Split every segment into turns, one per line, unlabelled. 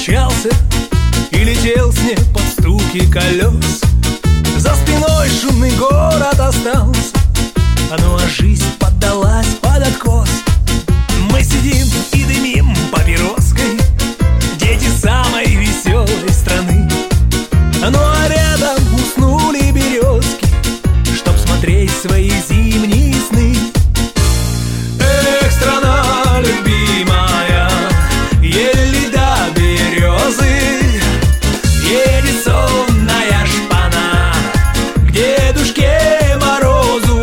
мчался и летел снег под стуки колес. За спиной шумный город остался, ну а жизнь поддалась под откос. Мы сидим и дымим папироской, дети самой веселой страны. Ну а рядом уснули березки, чтоб смотреть свои зимние сны. Эх, страна любимая, еле до березы едет сонная шпана к Дедушке Морозу.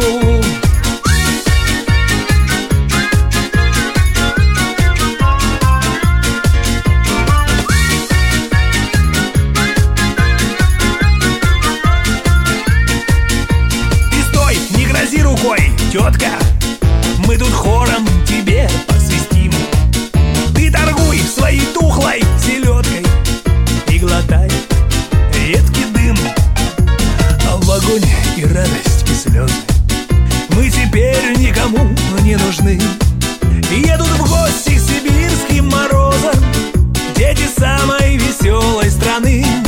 Ты стой, не грози рукой, тетка, мы тут хором тебе посвистим. Ты торгуй своей тухлой селедкой и глотай редкий дым. А в вагоне и радость, и слезы мы теперь никому не нужны. Едут в гости к сибирским морозам дети самой веселой страны.